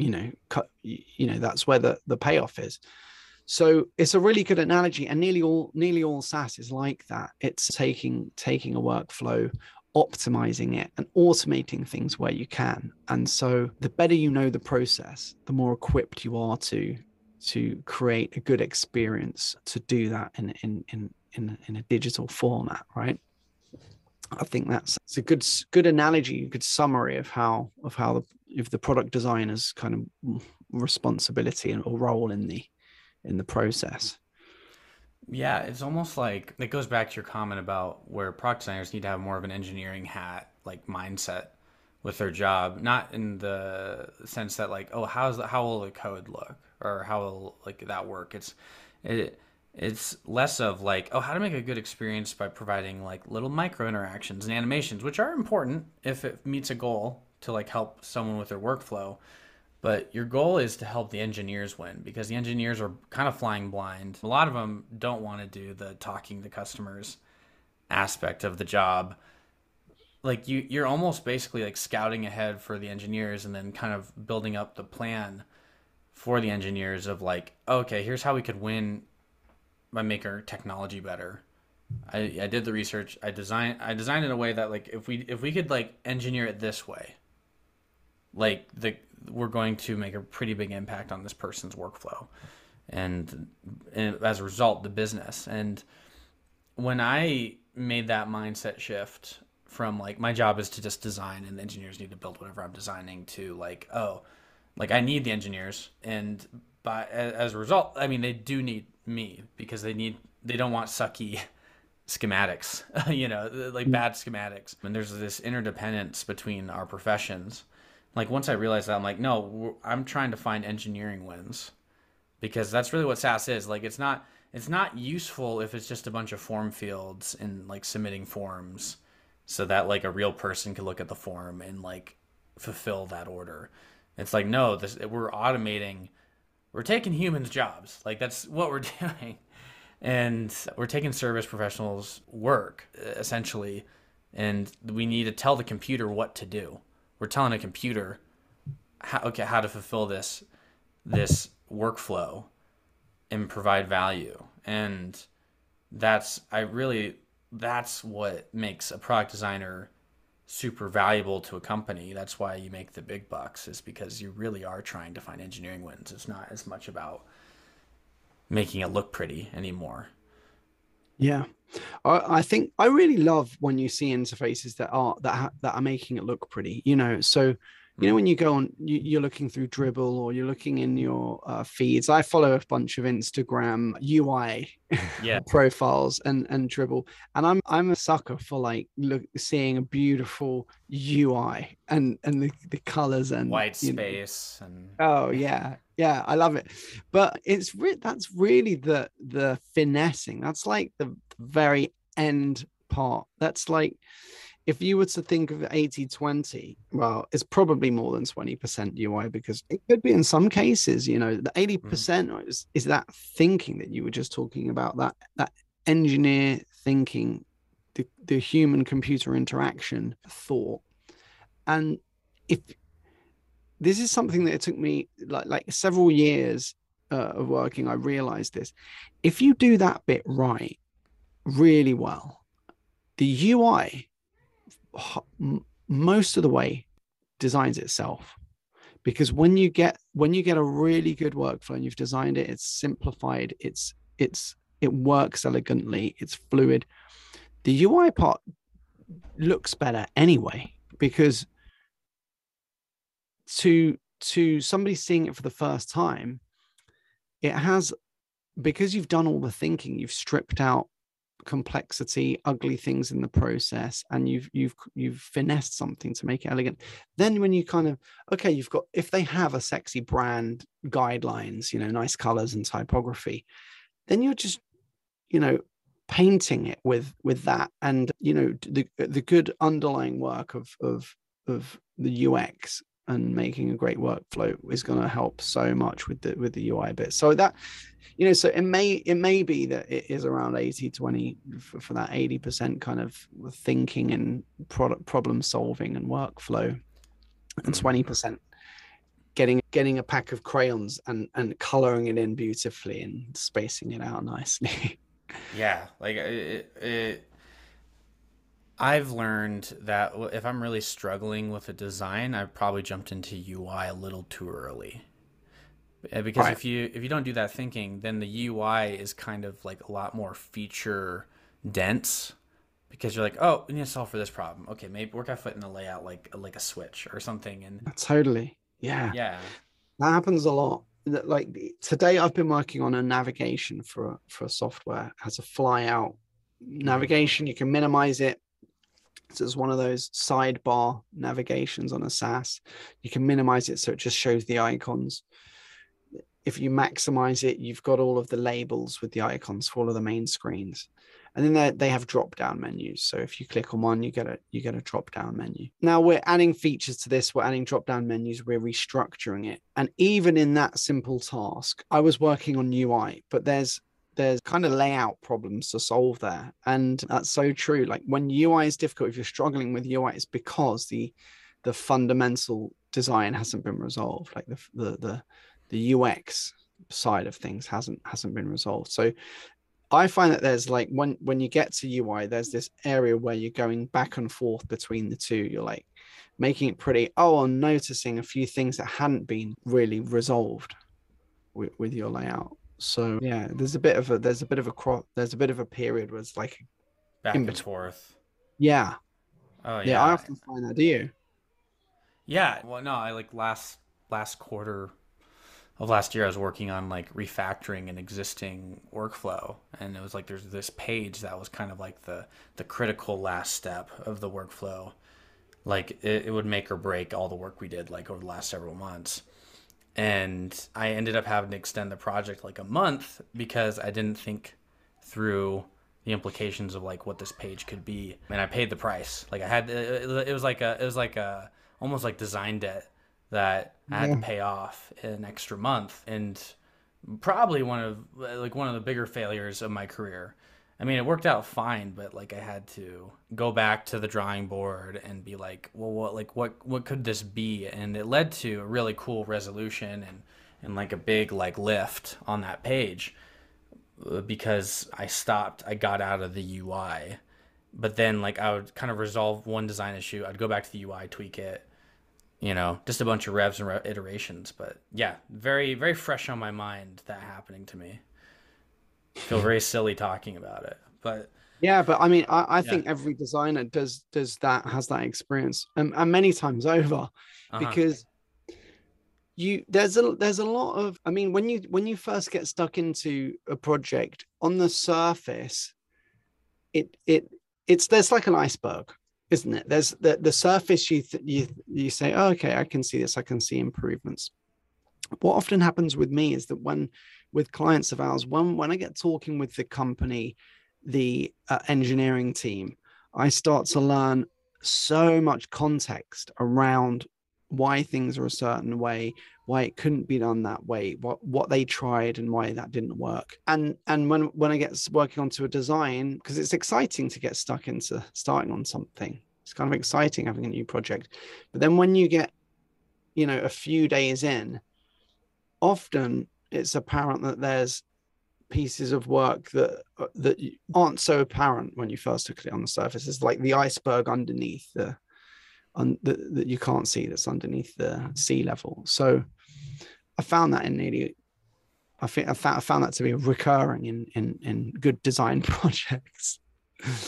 that's where the payoff is. So it's a really good analogy, and nearly all SaaS is like that. It's taking a workflow, optimizing it, and automating things where you can. And so the better you know the process, the more equipped you are to create a good experience to do that in a digital format, right? I think it's a good analogy, a good summary of how the product designer's kind of responsibility or role in the process. Yeah, it's almost like it goes back to your comment about where product designers need to have more of an engineering hat like mindset with their job, not in the sense that like, oh, how will the code look or how will like that work. It's less of like, oh, how to make a good experience by providing like little micro interactions and animations, which are important if it meets a goal to like help someone with their workflow. But your goal is to help the engineers win, because the engineers are kind of flying blind. A lot of them don't want to do the talking to customers aspect of the job. Like you're almost basically like scouting ahead for the engineers and then kind of building up the plan for the engineers of like, okay, here's how we could win by making our technology better. I did the research. I designed in a way that like if we could like engineer it this way, like we're going to make a pretty big impact on this person's workflow, and as a result, the business. And when I made that mindset shift from like my job is to just design and the engineers need to build whatever I'm designing to like, oh, like I need the engineers, and as a result, I mean they do need me because they don't want sucky schematics, like bad schematics. And there's this interdependence between our professions. Like once I realized that, I'm like, no, I'm trying to find engineering wins, because that's really what SaaS is. Like it's not useful if it's just a bunch of form fields and like submitting forms so that like a real person can look at the form and like fulfill that order. It's like, no, we're automating, we're taking humans' jobs. Like that's what we're doing. And we're taking service professionals' work essentially, and we need to tell the computer what to do. We're telling a computer how to fulfill this workflow and provide value. And that's what makes a product designer super valuable to a company. That's why you make the big bucks, is because you really are trying to find engineering wins. It's not as much about making it look pretty anymore. Yeah. I think I really love when you see interfaces that are making it look pretty, so when you go on, you're looking through Dribbble or you're looking in your feeds. I follow a bunch of Instagram UI profiles and Dribbble, and I'm a sucker for like seeing a beautiful UI and the colors and white space and oh yeah, I love it. But that's really the finessing. That's like the very end part. That's like, if you were to think of 80-20, well, it's probably more than 20% UI, because it could be in some cases, the 80% is that thinking that you were just talking about, that engineer thinking, the human computer interaction thought. And if this is something that it took me like several years of working, I realized this. If you do that bit right, really well, the UI most of the way designs itself, because when you get a really good workflow and you've designed it, it's simplified, it works elegantly, it's fluid, the UI part looks better anyway, because to somebody seeing it for the first time, it has, because you've done all the thinking, you've stripped out complexity, ugly things in the process, and you've finessed something to make it elegant. Then when you kind of, okay, you've got, if they have a sexy brand guidelines, nice colors and typography, then you're just, painting it with that, and the good underlying work of the UX and making a great workflow is going to help so much with the UI bit. So that, so it may be that it is around 80-20 for that 80% kind of thinking and product problem solving and workflow, and 20% getting a pack of crayons and coloring it in beautifully and spacing it out nicely. Yeah, like I've learned that if I'm really struggling with a design, I've probably jumped into UI a little too early. Because Right. if you don't do that thinking, then the UI is kind of like a lot more feature dense, because you're like, oh, we need to solve for this problem. Okay, maybe work out fit in the layout like a switch or something. And Totally. Yeah. yeah. That happens a lot. Like today, I've been working on a navigation for a software. It has a fly out navigation. You can minimize it. So it's one of those sidebar navigations on a SaaS. You can minimize it so it just shows the icons. If you maximize it, you've got all of the labels with the icons for all of the main screens. And then they have drop down menus. So if you click on one, you get a drop down menu. Now we're adding features to this. We're adding drop down menus. We're restructuring it. And even in that simple task, I was working on UI, but there's kind of layout problems to solve there. And that's so true. Like when UI is difficult, if you're struggling with UI, it's because the fundamental design hasn't been resolved. Like the UX side of things hasn't been resolved. So I find that there's like when you get to UI, there's this area where you're going back and forth between the two. You're like making it pretty. Oh, I'm noticing a few things that hadn't been really resolved with your layout. So yeah, there's a bit of a period where it's like Back in and between. forth. Yeah, Oh yeah. I yeah. often find that. Do you? Yeah. Well, no, I like last quarter of last year, I was working on like refactoring an existing workflow, and it was like there's this page that was kind of like the critical last step of the workflow. Like it would make or break all the work we did like over the last several months. And I ended up having to extend the project like a month because I didn't think through the implications of like what this page could be, and I paid the price. Like I had it was like a almost like design debt that I had to Yeah. pay off in an extra month, and probably one of the bigger failures of my career. I mean, it worked out fine, but like I had to go back to the drawing board and be like, well, what could this be? And it led to a really cool resolution and like a big like lift on that page, because I got out of the UI. But then like I would kind of resolve one design issue, I'd go back to the UI, tweak it, just a bunch of revs and iterations. But yeah, very, very fresh on my mind, that happening to me. Feel very silly talking about it, but Yeah, but I mean, I yeah. think every designer has that experience, and many times over, Uh-huh. because there's a lot of, I mean, when you first get stuck into a project, on the surface, it's there's like an iceberg, isn't it? There's the surface, you say, oh, okay, I can see this, I can see improvements. What often happens with me is that with clients of ours, when I get talking with the company, the engineering team, I start to learn so much context around why things are a certain way, why it couldn't be done that way, what they tried and why that didn't work. And when I get working onto a design, because it's exciting to get stuck into starting on something. It's kind of exciting having a new project. But then when you get, a few days in, often it's apparent that there's pieces of work that aren't so apparent when you first look at it on the surface. It's like the iceberg underneath that you can't see, that's underneath the sea level. So I found that I found that to be recurring in good design projects.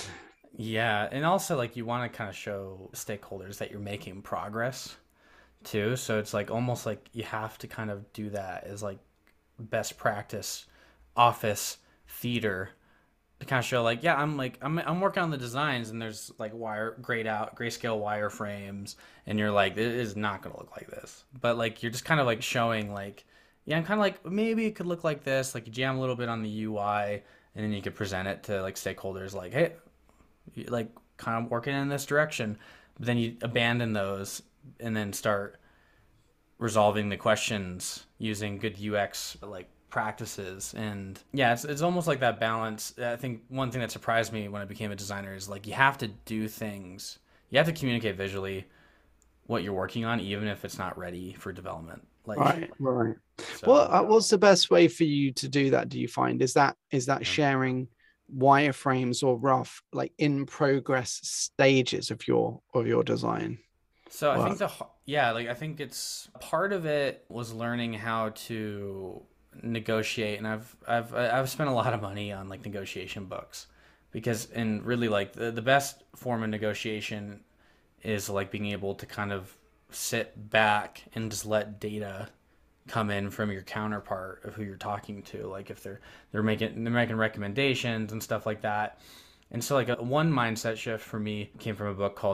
Yeah, and also like you want to kind of show stakeholders that you're making progress too. So it's like almost like you have to kind of do that as like best practice office theater to kind of show like, yeah, I'm working on the designs and there's like grayscale wireframes, and you're like, it is not gonna look like this. But like you're just kind of like showing like, yeah, I'm kind of like maybe it could look like this. Like you jam a little bit on the UI, and then you could present it to like stakeholders like, hey, like kind of working in this direction. But then you abandon those and then start resolving the questions using good UX like practices. And yeah, it's almost like that balance. I think one thing that surprised me when I became a designer is like you have to do things, you have to communicate visually what you're working on even if it's not ready for development. Like Right. so What's the best way for you to do that, do you find? Is that sharing wireframes or rough, like in progress stages of your design so I think work? I think it's part of it was learning how to negotiate, and I've spent a lot of money on like negotiation books because and really like the best form of negotiation is like being able to kind of sit back and just let data come in from your counterpart of who you're talking to, like if they're making recommendations and stuff like that. And so like one mindset shift for me came from a book called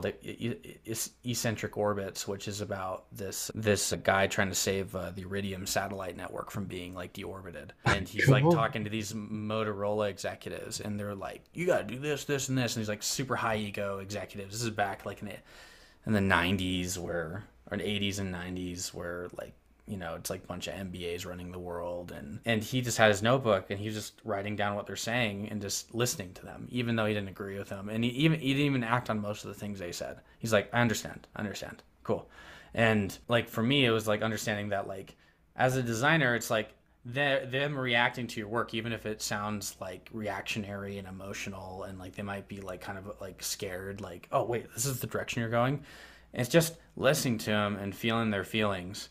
Eccentric Orbits, which is about this guy trying to save the Iridium satellite network from being like deorbited. And he's like Cool. talking to these Motorola executives, and they're like, you got to do this, this, and this. And he's like super high ego executives. This is back like in the 90s or the 80s and 90s where like, it's like a bunch of MBAs running the world, and he just had his notebook and he was just writing down what they're saying and just listening to them, even though he didn't agree with them, and he didn't even act on most of the things they said. He's like, I understand, cool. And like for me, it was like understanding that like as a designer, it's like them reacting to your work, even if it sounds like reactionary and emotional, and like they might be like kind of like scared, like, oh wait, this is the direction you're going. And it's just listening to them and feeling their feelings.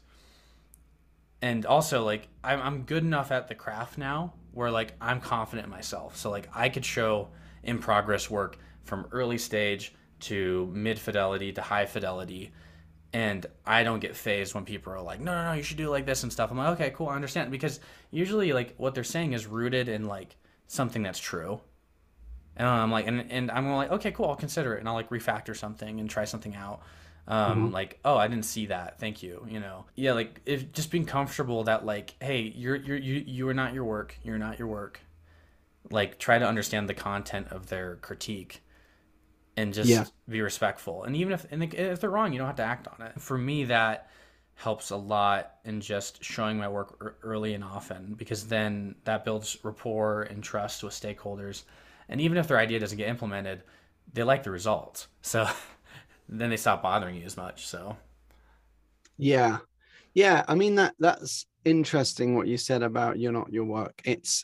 And also like I'm good enough at the craft now where like I'm confident in myself, so like I could show in progress work from early stage to mid fidelity to high fidelity, and I don't get phased when people are like, no, you should do it like this and stuff. I'm like, okay, cool, I understand, because usually like what they're saying is rooted in like something that's true. And I'm like, and I'm like, okay, cool, I'll consider it, and I'll like refactor something and try something out. Mhm. Like, oh, I didn't see that, thank you. Yeah, like if just being comfortable that like, hey, you are not your work, you're not your work. Like, try to understand the content of their critique and Yeah. just be respectful. And even if they're wrong, you don't have to act on it. For me, that helps a lot in just showing my work early and often, because then that builds rapport and trust with stakeholders. And even if their idea doesn't get implemented, they like the results. So then they stop bothering you as much. So Yeah. Yeah, I mean that's interesting what you said about you're not your work.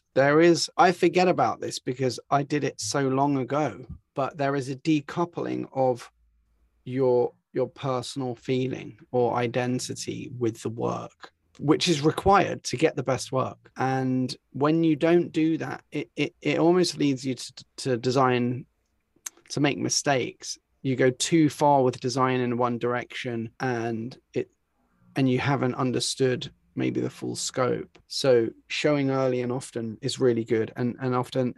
I forget about this because I did it so long ago, but there is a decoupling of your personal feeling or identity with the work, which is required to get the best work. And when you don't do that, it almost leads you to design to make mistakes. You go too far with design in one direction, and you haven't understood maybe the full scope. So showing early and often is really good. And often,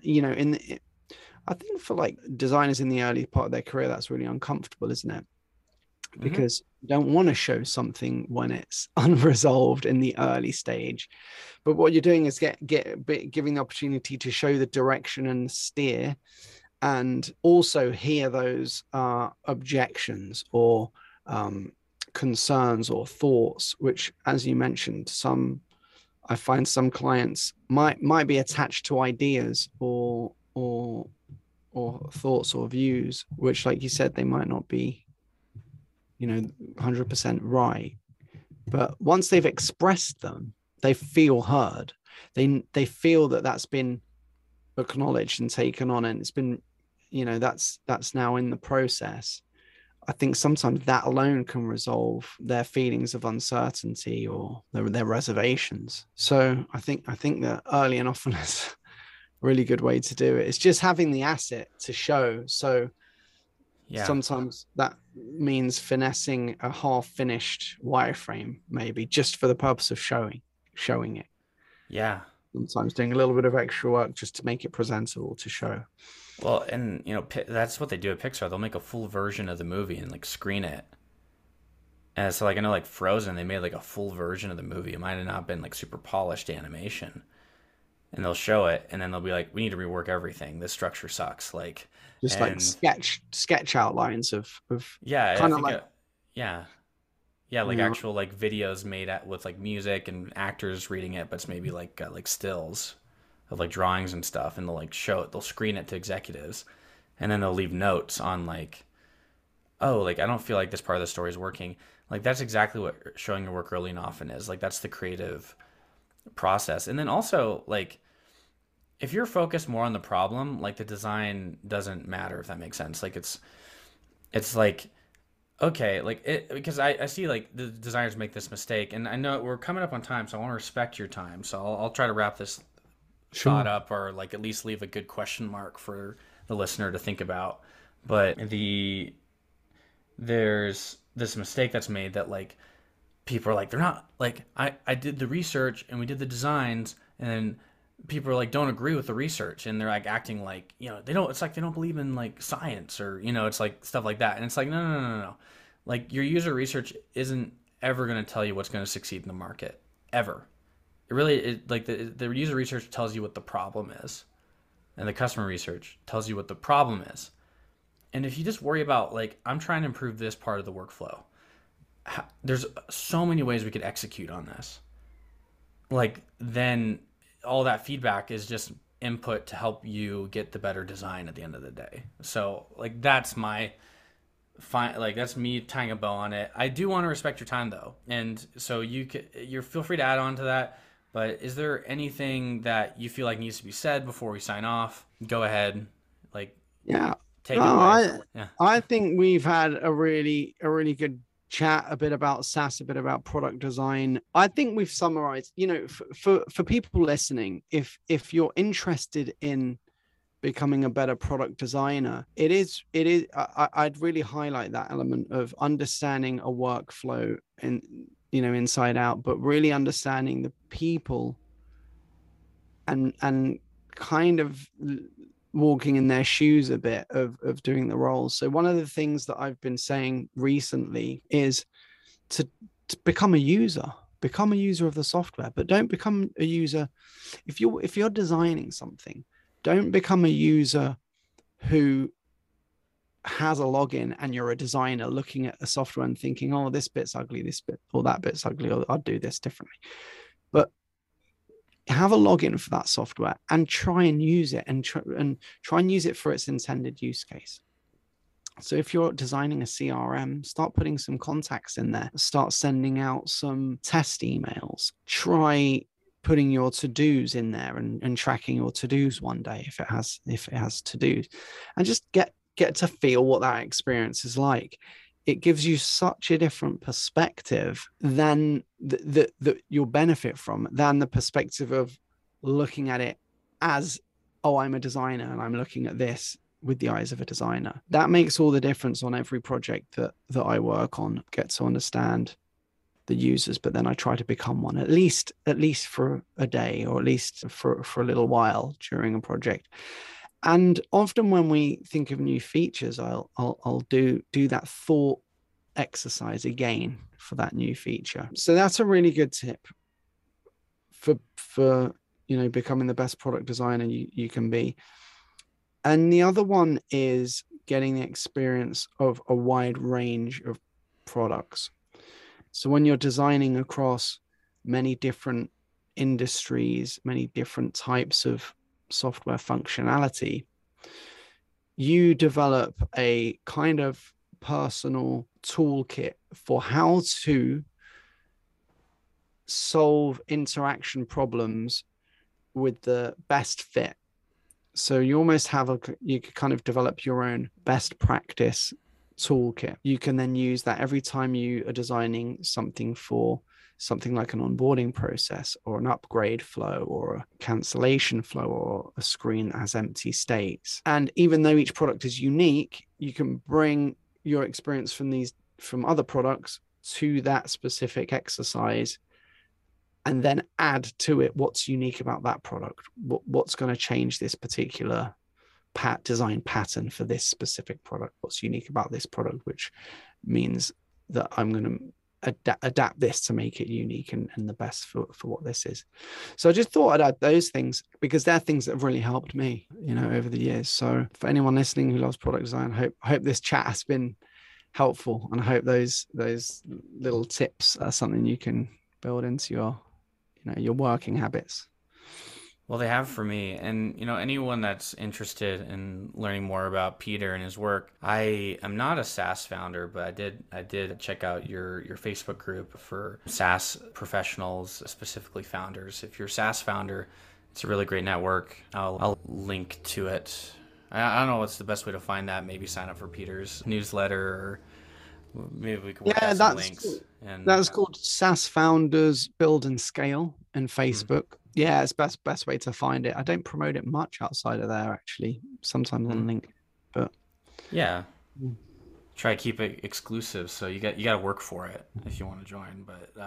I think for like designers in the early part of their career, that's really uncomfortable, isn't it? hmm Because you don't want to show something when it's unresolved in the early stage. But what you're doing is giving the opportunity to show the direction and steer, and also hear those objections or um, concerns or thoughts, which, as you mentioned, I find some clients might be attached to ideas or thoughts or views, which, like you said, they might not be, 100% right. But once they've expressed them, they feel heard. They feel that that's been acknowledged and taken on, and it's been, that's now in the process. I think sometimes that alone can resolve their feelings of uncertainty or their reservations. So I think that early and often is really good way to do it. It's just having the asset to show. So Yeah. sometimes that means finessing a half finished wireframe, maybe just for the purpose of showing it. Yeah. Sometimes doing a little bit of extra work just to make it presentable to show. Well, and that's what they do at Pixar. They'll make a full version of the movie and like screen it. And so like I know like Frozen, they made like a full version of the movie. It might have not been like super polished animation. And they'll show it and then they'll be like, we need to rework everything. This structure sucks. Like Just like sketch outlines of yeah, kind of like like actual like videos made with like music and actors reading it, but it's maybe like stills of like drawings and stuff, and they'll screen it to executives, and then they'll leave notes on like, oh, like I don't feel like this part of the story is working. Like that's exactly what showing your work early and often is. Like that's the creative process. And then also like if you're focused more on the problem, like the design doesn't matter, if that makes sense. Like it's like okay, like it, because I see like the designers make this mistake, and I know we're coming up on time, so I want to respect your time. So I'll try to wrap this thought up, or like at least leave a good question mark for the listener to think about. But there's this mistake that's made that like people are like, they're not like, I did the research and we did the designs, and then people are like don't agree with the research, and they're like acting like it's like they don't believe in like science, or it's like stuff like that. And it's like no. Like your user research isn't ever going to tell you what's going to succeed in the market ever. It really like the user research tells you what the problem is, and the customer research tells you what the problem is. And if you just worry about like, I'm trying to improve this part of the workflow, there's so many ways we could execute on this. Like then all that feedback is just input to help you get the better design at the end of the day. So like that's that's me tying a bow on it. I do want to respect your time though, and so you're feel free to add on to that. But is there anything that you feel like needs to be said before we sign off? Go ahead, like take it away. I think we've had a really good chat, a bit about SaaS, a bit about product design. I think we've summarized, for people listening, if you're interested in becoming a better product designer, I'd really highlight that element of understanding a workflow and inside out, but really understanding the people and kind of walking in their shoes a bit of doing the roles. So one of the things that I've been saying recently is to become a user of the software, but don't become a user. If you're designing something, don't become a user who has a login and you're a designer looking at the software and thinking, oh, this bit's ugly, this bit, or that bit's ugly, or I'd do this differently. But have a login for that software and try and use it, and try and use it for its intended use case. So if you're designing a CRM, start putting some contacts in there, start sending out some test emails, try putting your to-dos in there and tracking your to-dos one day if it has to-dos, and just get to feel what that experience is like. It gives you such a different perspective than that you'll benefit from, than the perspective of looking at it as, oh, I'm a designer and I'm looking at this with the eyes of a designer. That makes all the difference on every project that I work on. Get to understand the users, but then I try to become one, at least for a day, or at least for a little while during a project. And often when we think of new features, I'll do that thought exercise again for that new feature. So that's a really good tip for becoming the best product designer you can be. And the other one is getting the experience of a wide range of products. So when you're designing across many different industries, many different types of software functionality, you develop a kind of personal toolkit for how to solve interaction problems with the best fit. So you almost you can kind of develop your own best practice toolkit. You can then use that every time you are designing something for something like an onboarding process or an upgrade flow or a cancellation flow or a screen that has empty states. And even though each product is unique, you can bring your experience from other products to that specific exercise and then add to it what's unique about that product, what's going to change this particular design pattern for this specific product, what's unique about this product, which means that I'm going to adapt this to make it unique and the best for what this is. So I just thought I'd add those things because they're things that have really helped me, over the years. So for anyone listening who loves product design, I hope this chat has been helpful, and I hope those little tips are something you can build into your working habits. Well, they have for me. And, anyone that's interested in learning more about Peter and his work, I am not a SaaS founder, but I did check out your Facebook group for SaaS professionals, specifically founders. If you're a SaaS founder, it's a really great network. I'll link to it. I don't know what's the best way to find that. Maybe sign up for Peter's newsletter, or maybe we can work out some links. That's called SaaS Founders Build and Scale in Facebook. Yeah, it's best way to find it. I don't promote it much outside of there, actually. Sometimes on LinkedIn, but yeah, try to keep it exclusive. So you got to work for it if you want to join.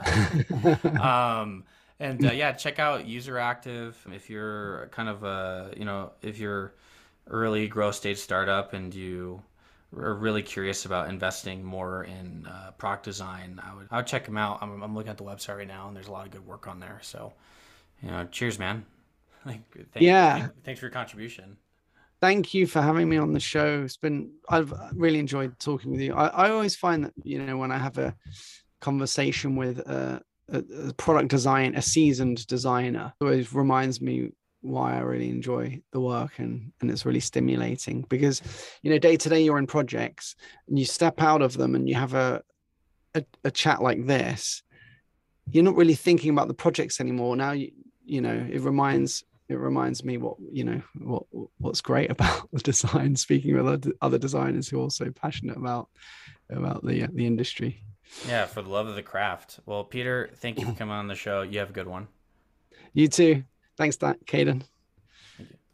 But check out UserActive if you're kind of if you're early growth stage startup and you are really curious about investing more in product design. I would check them out. I'm looking at the website right now, and there's a lot of good work on there. So. Cheers, man. Thanks for your contribution. Thank you for having me on the show. I've really enjoyed talking with you. I always find that, when I have a conversation with a product design, a seasoned designer, it always reminds me why I really enjoy the work, and it's really stimulating because, day to day you're in projects and you step out of them and you have a chat like this. You're not really thinking about the projects anymore. Now, it reminds me what's great about the design, speaking with other designers who are also passionate about the industry. Yeah, for the love of the craft. Well, Peter, thank you for coming on the show. You have a good one. You too. Thanks, Caden. Thank you.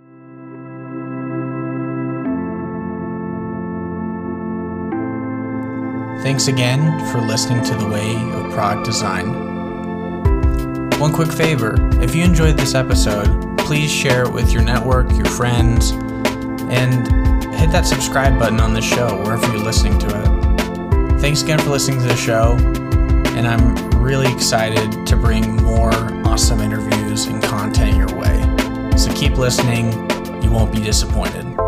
Thanks again for listening to The Way of Product Design. One quick favor, if you enjoyed this episode, please share it with your network, your friends, and hit that subscribe button on the show wherever you're listening to it. Thanks again for listening to the show, and I'm really excited to bring more awesome interviews and content your way. So keep listening, you won't be disappointed.